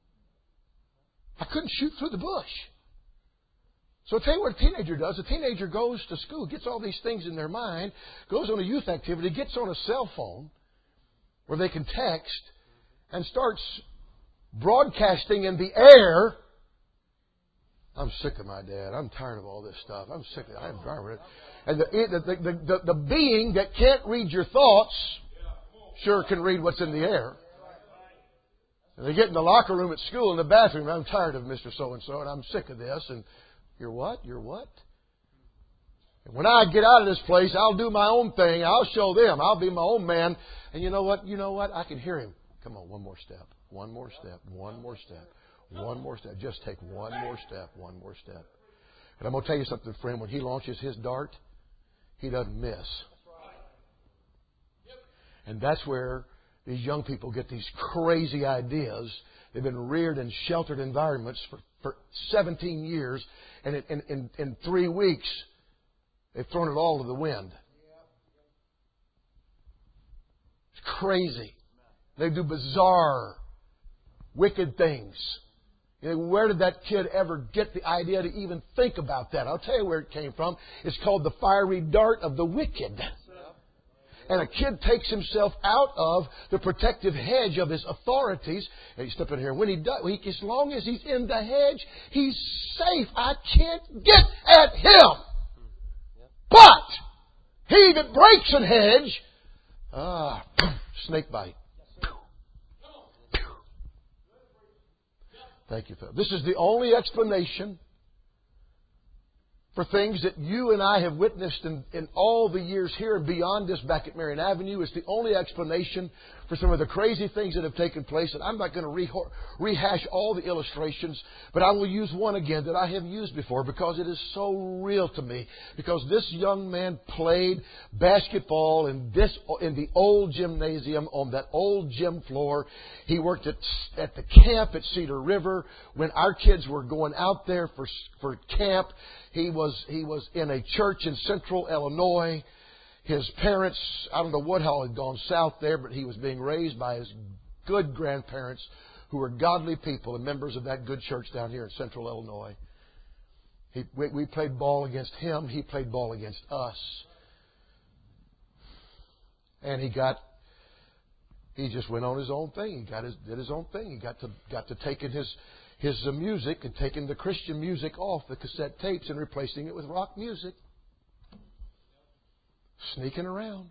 I couldn't shoot through the bush. So I'll tell you what a teenager does. A teenager goes to school, gets all these things in their mind, goes on a youth activity, gets on a cell phone where they can text, and starts broadcasting in the air. I'm sick of my dad. I'm tired of all this stuff. I'm sick of it. I'm tired of it. And the, the, the, the, the being that can't read your thoughts sure can read what's in the air. And they get in the locker room at school, in the bathroom. I'm tired of Mister So-and-so, and I'm sick of this. And you're what? You're what? And when I get out of this place, I'll do my own thing. I'll show them. I'll be my own man. And you know what? You know what? I can hear him. Come on, one more step. One more step. One more step. One more step. Just take one more step. One more step. And I'm going to tell you something, friend. When he launches his dart, he doesn't miss. And that's where these young people get these crazy ideas. They've been reared in sheltered environments for, for seventeen years. And in, in, in, in three weeks, they've thrown it all to the wind. It's crazy. They do bizarre, wicked things. You know, where did that kid ever get the idea to even think about that? I'll tell you where it came from. It's called the fiery dart of the wicked. And a kid takes himself out of the protective hedge of his authorities. And he's stepping here. When he does, he, as long as he's in the hedge, he's safe. I can't get at him. But he that breaks an hedge, ah, snake bite. Thank you, Phil. This is the only explanation for things that you and I have witnessed in, in all the years here and beyond this back at Marion Avenue. It's the only explanation for some of the crazy things that have taken place. And I'm not going to re- rehash all the illustrations, but I will use one again that I have used before because it is so real to me. Because this young man played basketball in this in the old gymnasium on that old gym floor. He worked at at the camp at Cedar River when our kids were going out there for for camp. He was he was in a church in central Illinois. His parents, I don't know what hell had gone south there, but he was being raised by his good grandparents who were godly people and members of that good church down here in central Illinois. He, we, we played ball against him. He played ball against us. And he got, he just went on his own thing. He got his, did his own thing. He got to, got to taking his, his uh, music and taking the Christian music off the cassette tapes and replacing it with rock music. Sneaking around.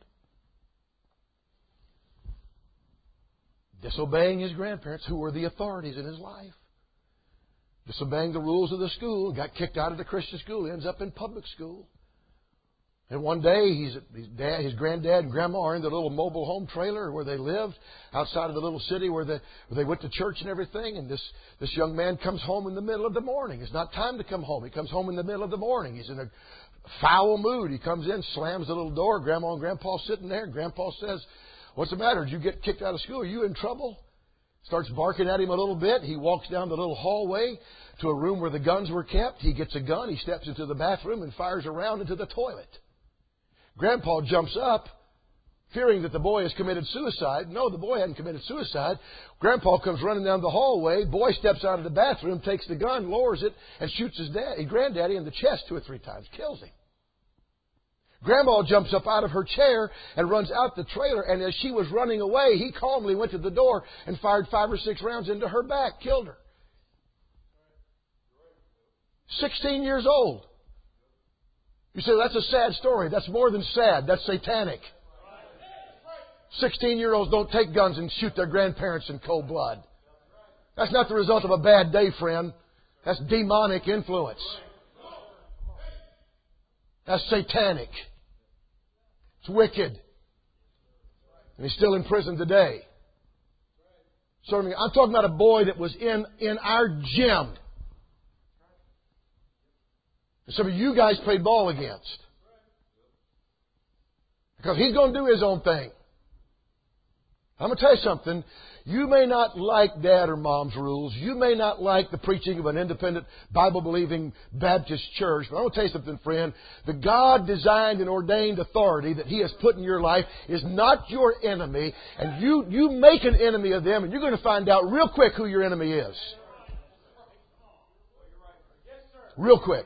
Disobeying his grandparents, who were the authorities in his life. Disobeying the rules of the school. Got kicked out of the Christian school. He ends up in public school. And one day, he's, his, dad, his granddad and grandma are in the little mobile home trailer where they lived, outside of the little city where they, where they went to church and everything. And this, this young man comes home in the middle of the morning. It's not time to come home. He comes home in the middle of the morning. He's in a foul mood. He comes in, slams the little door. Grandma and Grandpa sitting there. And Grandpa says, "What's the matter? Did you get kicked out of school? Are you in trouble?" Starts barking at him a little bit. He walks down the little hallway to a room where the guns were kept. He gets a gun. He steps into the bathroom and fires a round into the toilet. Grandpa jumps up, fearing that the boy has committed suicide. No, the boy hadn't committed suicide. Grandpa comes running down the hallway. Boy steps out of the bathroom, takes the gun, lowers it, and shoots his dad, his granddaddy in the chest two or three times. Kills him. Grandma jumps up out of her chair and runs out the trailer. And as she was running away, he calmly went to the door and fired five or six rounds into her back. Killed her. Sixteen years old. You say, that's a sad story. That's more than sad. That's satanic. Sixteen-year-olds don't take guns and shoot their grandparents in cold blood. That's not the result of a bad day, friend. That's demonic influence. That's satanic. It's wicked. And he's still in prison today. Serving. I'm talking about a boy that was in, in our gym. And some of you guys played ball against. Because he's going to do his own thing. I'm going to tell you something. You may not like Dad or Mom's rules. You may not like the preaching of an independent, Bible-believing Baptist church. But I'm going to tell you something, friend. The God-designed and ordained authority that He has put in your life is not your enemy. And you, you make an enemy of them, and you're going to find out real quick who your enemy is. Real quick.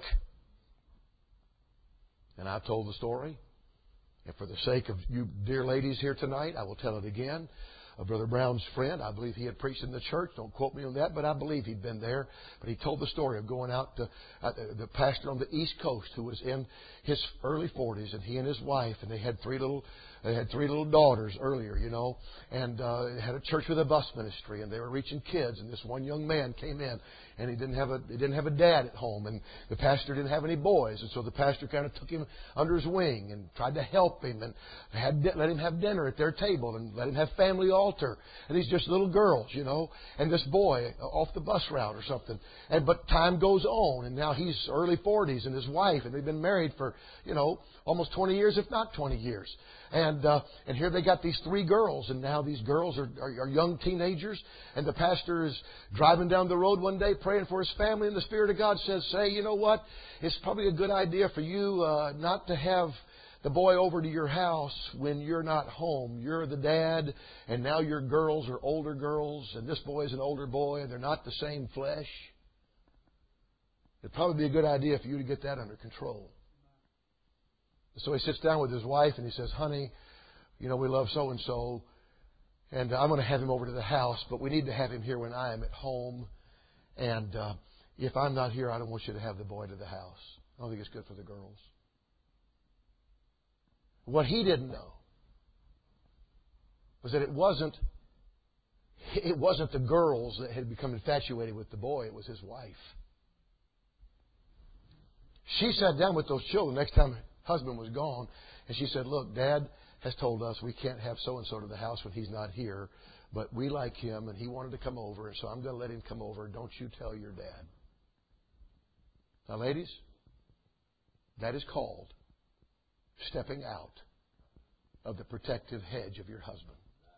And I've told the story. And for the sake of you dear ladies here tonight, I will tell it again. Of Brother Brown's friend, I believe he had preached in the church. Don't quote me on that, but I believe he'd been there. But he told the story of going out to uh, the pastor on the East Coast who was in his early forties, and he and his wife, and they had three little they had three little daughters earlier, you know, and uh, had a church with a bus ministry, and they were reaching kids. And this one young man came in, and he didn't have a he didn't have a dad at home, and the pastor didn't have any boys, and so the pastor kind of took him under his wing and tried to help him, and had let him have dinner at their table, and let him have family altar. And these just little girls, you know, and this boy off the bus route or something. And but time goes on, and now he's early forties, and his wife, and they've been married for, you know, almost twenty years, if not twenty years. And uh, and here they got these three girls, and now these girls are, are, are young teenagers. And the pastor is driving down the road one day praying for his family, and the Spirit of God says, say, you know what? It's probably a good idea for you uh, not to have the boy over to your house when you're not home. You're the dad, and now your girls are older girls, and this boy is an older boy, and they're not the same flesh. It'd probably be a good idea for you to get that under control. So he sits down with his wife and he says, honey, you know, we love so-and-so, and I'm going to have him over to the house, but we need to have him here when I am at home. And uh, if I'm not here, I don't want you to have the boy to the house. I don't think it's good for the girls. What he didn't know was that it wasn't it wasn't the girls that had become infatuated with the boy. It was his wife. She sat down with those children next time her husband was gone, and she said, look, Dad has told us we can't have so-and-so to the house when he's not here, but we like him, and he wanted to come over, and so I'm going to let him come over. Don't you tell your dad. Now, ladies, that is called stepping out of the protective hedge of your husband.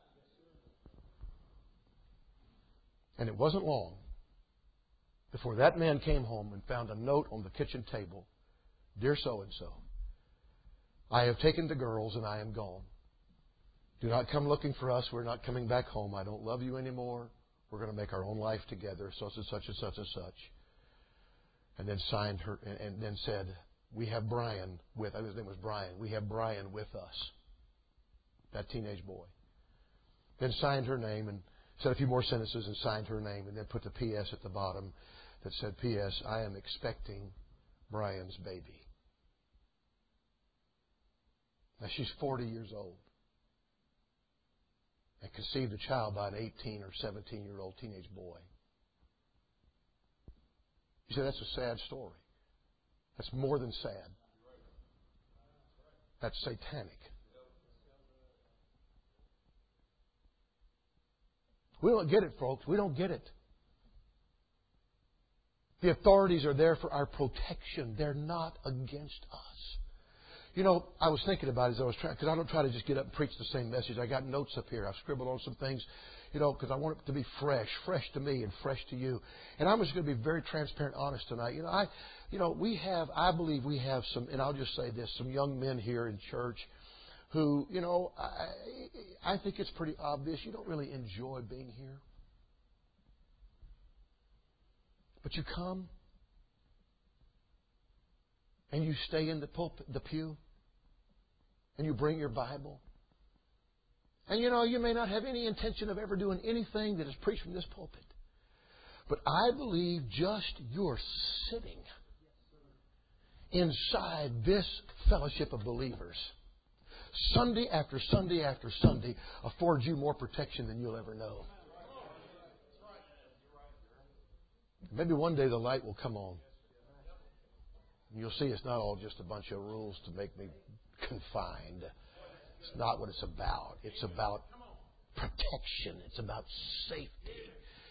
And it wasn't long before that man came home and found a note on the kitchen table. Dear so-and-so, I have taken the girls and I am gone. Do not come looking for us. We're not coming back home. I don't love you anymore. We're going to make our own life together, such and such and such and such. And then signed her, and, and then said, we have Brian with, his name was Brian, we have Brian with us. That teenage boy. Then signed her name and said a few more sentences and signed her name, and then put the P S at the bottom that said, P S I am expecting Brian's baby. Now she's forty years old and conceived a child by an eighteen or seventeen year old teenage boy. You say that's a sad story. That's more than sad. That's satanic. We don't get it, folks. We don't get it. The authorities are there for our protection. They're not against us. You know, I was thinking about it as I was trying, because I don't try to just get up and preach the same message. I got notes up here. I've scribbled on some things, you know, because I want it to be fresh, fresh to me and fresh to you. And I'm just going to be very transparent, honest tonight. You know, I, you know, we have, I believe we have some, and I'll just say this, some young men here in church who, you know, I, I think it's pretty obvious you don't really enjoy being here. But you come and you stay in the pulpit, the pew, and you bring your Bible. And you know, you may not have any intention of ever doing anything that is preached from this pulpit. But I believe just your sitting inside this fellowship of believers, Sunday after Sunday after Sunday, affords you more protection than you'll ever know. Maybe one day the light will come on. And you'll see it's not all just a bunch of rules to make me confined. It's not what it's about. It's about protection. It's about safety.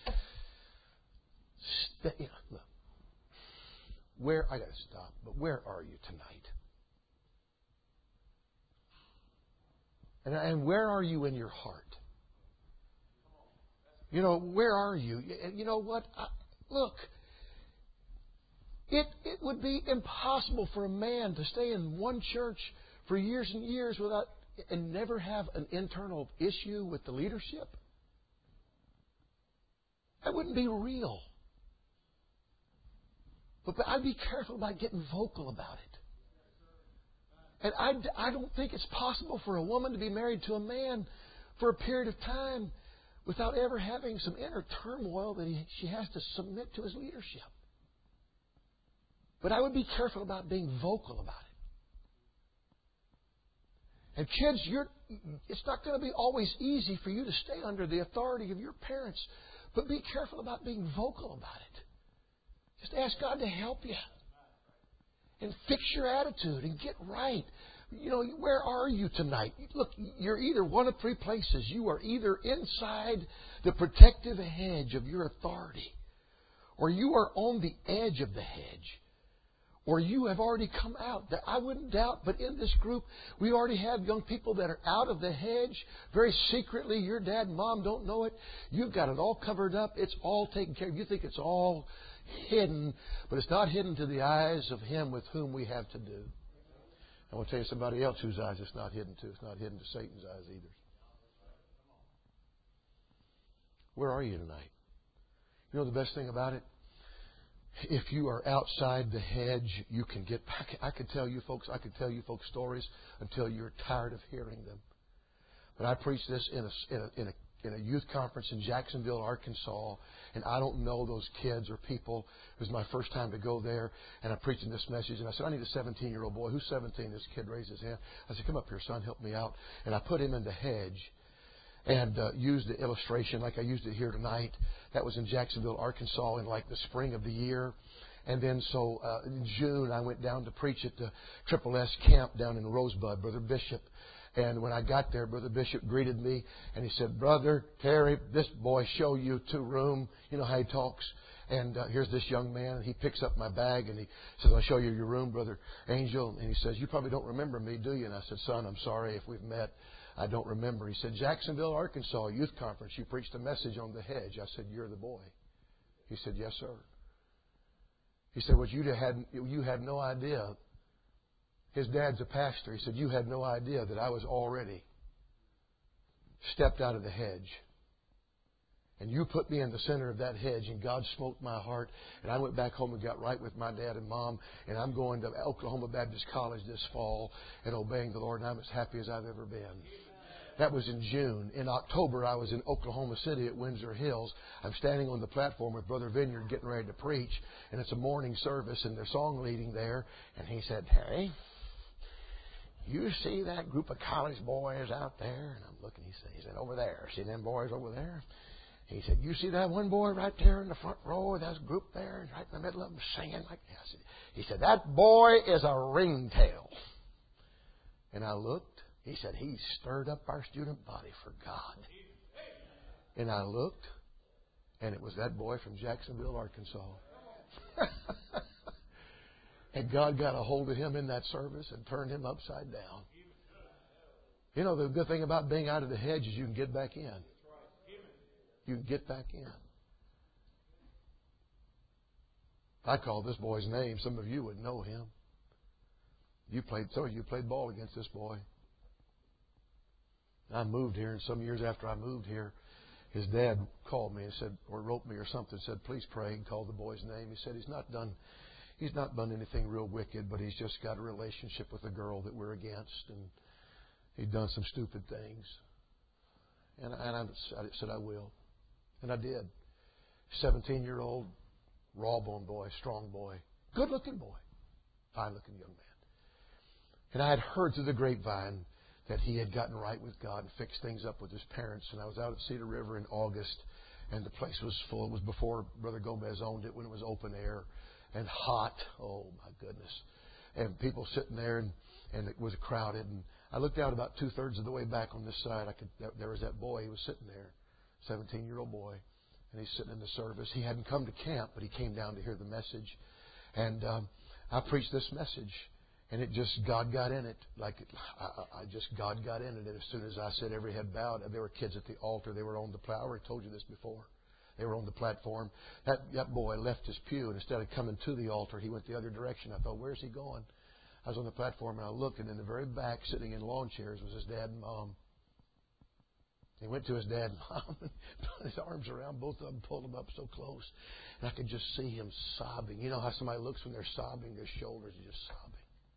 Stay, you know, look, where I got to stop. But where are you tonight? And, and where are you in your heart? You know, where are you? You know what? I, look, it it would be impossible for a man to stay in one church for years and years without and never have an internal issue with the leadership. That wouldn't be real. But, but I'd be careful about getting vocal about it. And I, I don't think it's possible for a woman to be married to a man for a period of time without ever having some inner turmoil that he, she has to submit to his leadership. But I would be careful about being vocal about it. And kids, you're, it's not going to be always easy for you to stay under the authority of your parents. But be careful about being vocal about it. Just ask God to help you. And fix your attitude and get right. You know, where are you tonight? Look, you're either one of three places. You are either inside the protective hedge of your authority, or you are on the edge of the hedge, or you have already come out. I wouldn't doubt, but in this group, we already have young people that are out of the hedge very secretly. Your dad and mom don't know it. You've got it all covered up. It's all taken care of. You think it's all hidden, but it's not hidden to the eyes of Him with whom we have to do. I want to tell you somebody else whose eyes it's not hidden to. It's not hidden to Satan's eyes either. Where are you tonight? You know the best thing about it? If you are outside the hedge, you can get back. I could tell you folks, I could tell you folks stories until you're tired of hearing them. But I preached this in a, in a, in a in a youth conference in Jacksonville, Arkansas, and I don't know those kids or people. It was my first time to go there, and I'm preaching this message, and I said, I need a seventeen-year-old boy. Who's seventeen? This kid raised his hand. I said, come up here, son, help me out. And I put him in the hedge and uh, used the illustration like I used it here tonight. That was in Jacksonville, Arkansas, in like the spring of the year. And then so uh, in June, I went down to preach at the Triple S camp down in Rosebud, Brother Bishop. And when I got there, Brother Bishop greeted me, and he said, Brother Terry, this boy show you to room. You know how he talks. And uh, here's this young man, and he picks up my bag, and he says, I'll show you your room, Brother Angel. And he says, you probably don't remember me, do you? And I said, son, I'm sorry if we've met. I don't remember. He said, Jacksonville, Arkansas, youth conference. You preached a message on the hedge. I said, you're the boy. He said, yes, sir. He said, well, you had, you had no idea. His dad's a pastor. He said, you had no idea that I was already stepped out of the hedge. And you put me in the center of that hedge, and God smote my heart. And I went back home and got right with my dad and mom. And I'm going to Oklahoma Baptist College this fall and obeying the Lord. And I'm as happy as I've ever been. That was in June. In October, I was in Oklahoma City at Windsor Hills. I'm standing on the platform with Brother Vineyard getting ready to preach. And it's a morning service, and they're song leading there. And he said, Terry, you see that group of college boys out there? And I'm looking, he said, he said, over there. See them boys over there? He said, you see that one boy right there in the front row? That group there, right in the middle of them singing like that. He said, that boy is a ringtail. And I looked. He said, he stirred up our student body for God. And I looked, and it was that boy from Jacksonville, Arkansas. And God got a hold of him in that service and turned him upside down. You know, the good thing about being out of the hedge is you can get back in. You can get back in. If I called this boy's name, some of you would know him. You played, some of you played ball against this boy. I moved here, and some years after I moved here, his dad called me and said, or wrote me or something, said, please pray, and called the boy's name. He said, he's not done He's not done anything real wicked, but he's just got a relationship with a girl that we're against, and he'd done some stupid things. And, and I, I said, I will. And I did. seventeen-year-old, raw-boned boy, strong boy, good-looking boy, fine-looking young man. And I had heard through the grapevine that he had gotten right with God and fixed things up with his parents. And I was out at Cedar River in August, And the place was full. It was before Brother Gomez owned it, when it was open air and hot. Oh, my goodness. And people sitting there, and, and it was crowded. And I looked out about two-thirds of the way back on this side. I could. There was that boy. He was sitting there, seventeen-year-old boy. And he's sitting in the service. He hadn't come to camp, but he came down to hear the message. And um, I preached this message. And it just, God got in it. Like, I, I just, God got in it. And as soon as I said every head bowed, there were kids at the altar. They were on the platform. I already told you this before. They were on the platform. That, that boy left his pew, and instead of coming to the altar, he went the other direction. I thought, where's he going? I was on the platform, and I looked, and in the very back, sitting in lawn chairs, was his dad and mom. He went to his dad and mom and put his arms around both of them, pulled them up so close. And I could just see him sobbing. You know how somebody looks when they're sobbing? Their shoulders are just sobbing.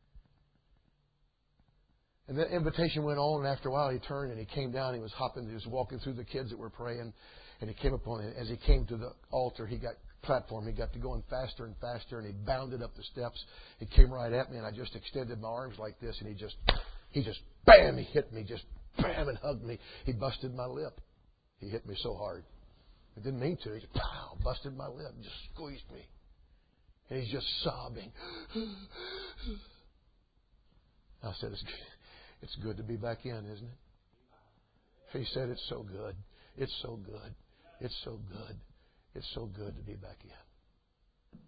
And the invitation went on, and after a while he turned and he came down. He was hopping, he was walking through the kids that were praying. And he came upon it. As he came to the altar, he got platform. He got to going faster and faster, and he bounded up the steps. He came right at me, and I just extended my arms like this, and he just, he just, bam, he hit me, just bam, and hugged me. He busted my lip. He hit me so hard. I didn't mean to. He just, pow, busted my lip, and just squeezed me. And he's just sobbing. I said, it's, it's good to be back in, isn't it? He said, it's so good. It's so good. It's so good. It's so good to be back in.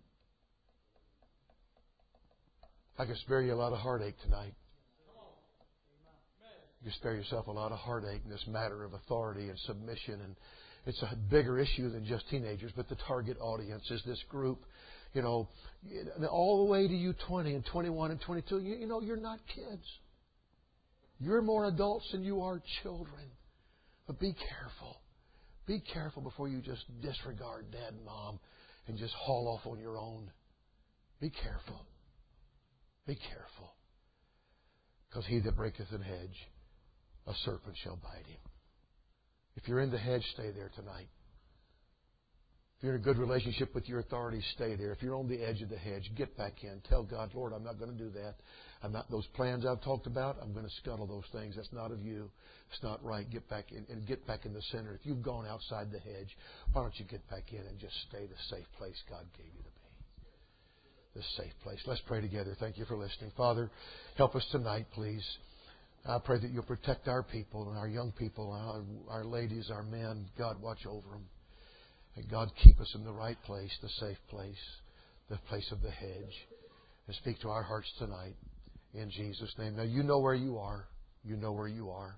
I can spare you a lot of heartache tonight. You can spare yourself a lot of heartache in this matter of authority and submission. And it's a bigger issue than just teenagers, but the target audience is this group, you know, all the way to you twenty and twenty-one and twenty-two. You, you know, you're not kids. You're more adults than you are children. But be careful. Be careful before you just disregard Dad and Mom and just haul off on your own. Be careful. Be careful. Because he that breaketh an hedge, a serpent shall bite him. If you're in the hedge, stay there tonight. If you're in a good relationship with your authorities, stay there. If you're on the edge of the hedge, get back in. Tell God, Lord, I'm not going to do that. I'm not those plans I've talked about. I'm going to scuttle those things. That's not of you. It's not right. Get back in and get back in the center. If you've gone outside the hedge, why don't you get back in and just stay the safe place God gave you to be? The safe place. Let's pray together. Thank you for listening. Father, help us tonight, please. I pray that you'll protect our people and our young people, our, our ladies, our men. God, watch over them. And God, keep us in the right place, the safe place, the place of the hedge. And speak to our hearts tonight in Jesus' name. Now, you know where you are. You know where you are.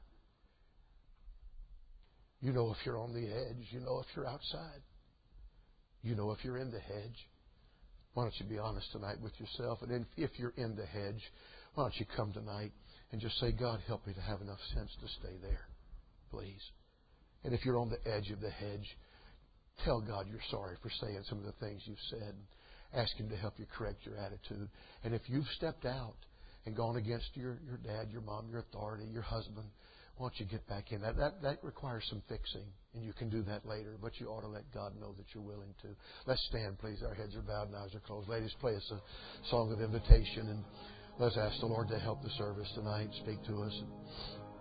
You know if you're on the edge. You know if you're outside. You know if you're in the hedge. Why don't you be honest tonight with yourself? And if you're in the hedge, why don't you come tonight and just say, God, help me to have enough sense to stay there, please. And if you're on the edge of the hedge, tell God you're sorry for saying some of the things you've said. Ask Him to help you correct your attitude. And if you've stepped out and gone against your, your dad, your mom, your authority, your husband, why don't you get back in? That, that, that requires some fixing, and you can do that later, but you ought to let God know that you're willing to. Let's stand, please. Our heads are bowed and eyes are closed. Ladies, play us a song of invitation, and let's ask the Lord to help the service tonight. Speak to us.